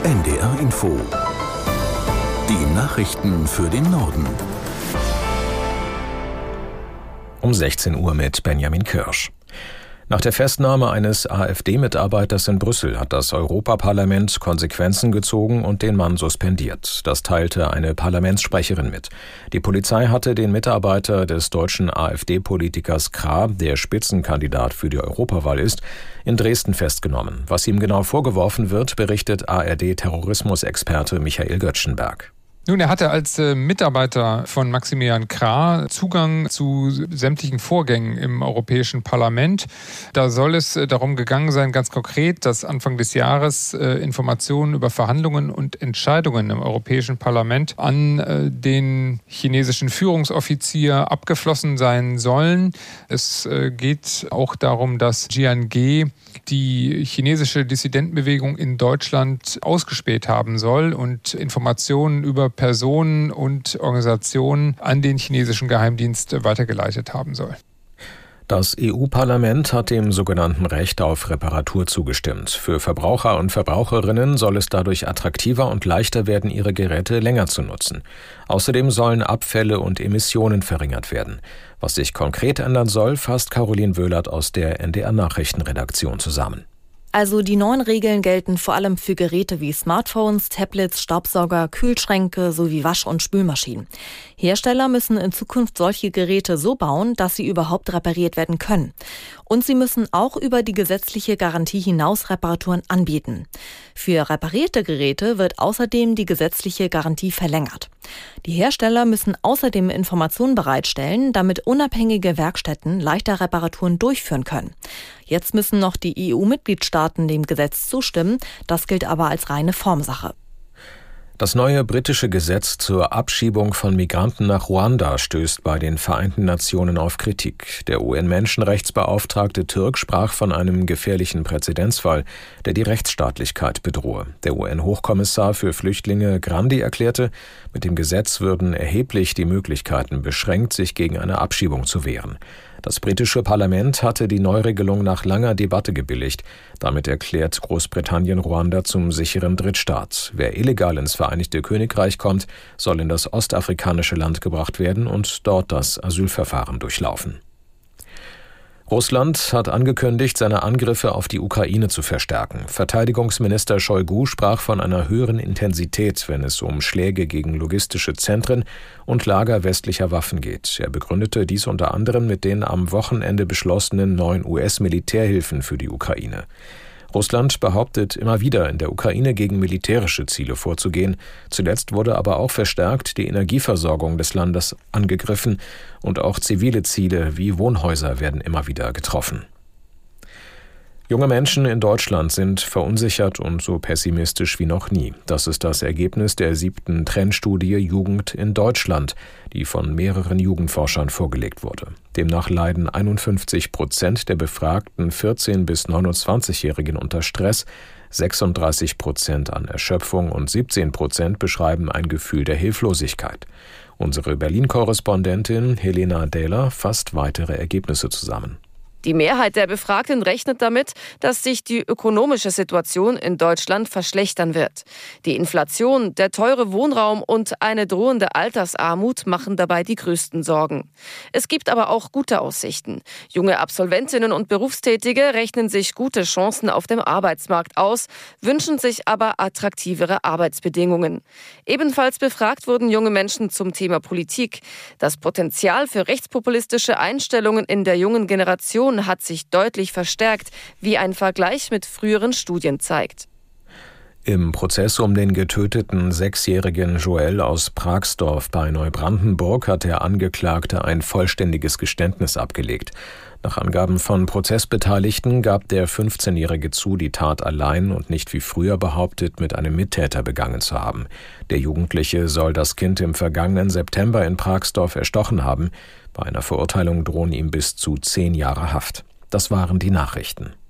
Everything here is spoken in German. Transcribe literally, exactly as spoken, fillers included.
N D R Info. Die Nachrichten für den Norden. Um sechzehn Uhr mit Benjamin Kirsch. Nach der Festnahme eines AfD-Mitarbeiters in Brüssel hat das Europaparlament Konsequenzen gezogen und den Mann suspendiert. Das teilte eine Parlamentssprecherin mit. Die Polizei hatte den Mitarbeiter des deutschen AfD-Politikers Krah, der Spitzenkandidat für die Europawahl ist, in Dresden festgenommen. Was ihm genau vorgeworfen wird, berichtet A R D-Terrorismusexperte Michael Göttschenberg. Nun, er hatte als äh, Mitarbeiter von Maximilian Krah Zugang zu sämtlichen Vorgängen im Europäischen Parlament. Da soll es äh, darum gegangen sein, ganz konkret, dass Anfang des Jahres äh, Informationen über Verhandlungen und Entscheidungen im Europäischen Parlament an äh, den chinesischen Führungsoffizier abgeflossen sein sollen. Es äh, geht auch darum, dass Jian Ge die chinesische Dissidentenbewegung in Deutschland ausgespäht haben soll und Informationen über Personen und Organisationen an den chinesischen Geheimdienst weitergeleitet haben soll. Das E U-Parlament hat dem sogenannten Recht auf Reparatur zugestimmt. Für Verbraucher und Verbraucherinnen soll es dadurch attraktiver und leichter werden, ihre Geräte länger zu nutzen. Außerdem sollen Abfälle und Emissionen verringert werden. Was sich konkret ändern soll, fasst Caroline Wöhlert aus der N D R-Nachrichtenredaktion zusammen. Also die neuen Regeln gelten vor allem für Geräte wie Smartphones, Tablets, Staubsauger, Kühlschränke sowie Wasch- und Spülmaschinen. Hersteller müssen in Zukunft solche Geräte so bauen, dass sie überhaupt repariert werden können. Und sie müssen auch über die gesetzliche Garantie hinaus Reparaturen anbieten. Für reparierte Geräte wird außerdem die gesetzliche Garantie verlängert. Die Hersteller müssen außerdem Informationen bereitstellen, damit unabhängige Werkstätten leichter Reparaturen durchführen können. Jetzt müssen noch die E U-Mitgliedstaaten dem Gesetz zustimmen, das gilt aber als reine Formsache. Das neue britische Gesetz zur Abschiebung von Migranten nach Ruanda stößt bei den Vereinten Nationen auf Kritik. Der U N-Menschenrechtsbeauftragte Türk sprach von einem gefährlichen Präzedenzfall, der die Rechtsstaatlichkeit bedrohe. Der U N-Hochkommissar für Flüchtlinge Grandi erklärte, mit dem Gesetz würden erheblich die Möglichkeiten beschränkt, sich gegen eine Abschiebung zu wehren. Das britische Parlament hatte die Neuregelung nach langer Debatte gebilligt. Damit erklärt Großbritannien Ruanda zum sicheren Drittstaat. Wer illegal ins Vereinigte Königreich kommt, soll in das ostafrikanische Land gebracht werden und dort das Asylverfahren durchlaufen. Russland hat angekündigt, seine Angriffe auf die Ukraine zu verstärken. Verteidigungsminister Shoigu sprach von einer höheren Intensität, wenn es um Schläge gegen logistische Zentren und Lager westlicher Waffen geht. Er begründete dies unter anderem mit den am Wochenende beschlossenen neuen U S-Militärhilfen für die Ukraine. Russland behauptet immer wieder, in der Ukraine gegen militärische Ziele vorzugehen. Zuletzt wurde aber auch verstärkt die Energieversorgung des Landes angegriffen und auch zivile Ziele wie Wohnhäuser werden immer wieder getroffen. Junge Menschen in Deutschland sind verunsichert und so pessimistisch wie noch nie. Das ist das Ergebnis der siebten Trendstudie Jugend in Deutschland, die von mehreren Jugendforschern vorgelegt wurde. Demnach leiden einundfünfzig Prozent der befragten vierzehn- bis neunundzwanzigjährigen unter Stress, sechsunddreißig Prozent an Erschöpfung und siebzehn Prozent beschreiben ein Gefühl der Hilflosigkeit. Unsere Berlin-Korrespondentin Helena Dähler fasst weitere Ergebnisse zusammen. Die Mehrheit der Befragten rechnet damit, dass sich die ökonomische Situation in Deutschland verschlechtern wird. Die Inflation, der teure Wohnraum und eine drohende Altersarmut machen dabei die größten Sorgen. Es gibt aber auch gute Aussichten. Junge Absolventinnen und Berufstätige rechnen sich gute Chancen auf dem Arbeitsmarkt aus, wünschen sich aber attraktivere Arbeitsbedingungen. Ebenfalls befragt wurden junge Menschen zum Thema Politik. Das Potenzial für rechtspopulistische Einstellungen in der jungen Generation hat sich deutlich verstärkt, wie ein Vergleich mit früheren Studien zeigt. Im Prozess um den getöteten sechsjährigen Joel aus Pragsdorf bei Neubrandenburg hat der Angeklagte ein vollständiges Geständnis abgelegt. Nach Angaben von Prozessbeteiligten gab der fünfzehnjährige zu, die Tat allein und nicht wie früher behauptet mit einem Mittäter begangen zu haben. Der Jugendliche soll das Kind im vergangenen September in Pragsdorf erstochen haben. Bei einer Verurteilung drohen ihm bis zu zehn Jahre Haft. Das waren die Nachrichten.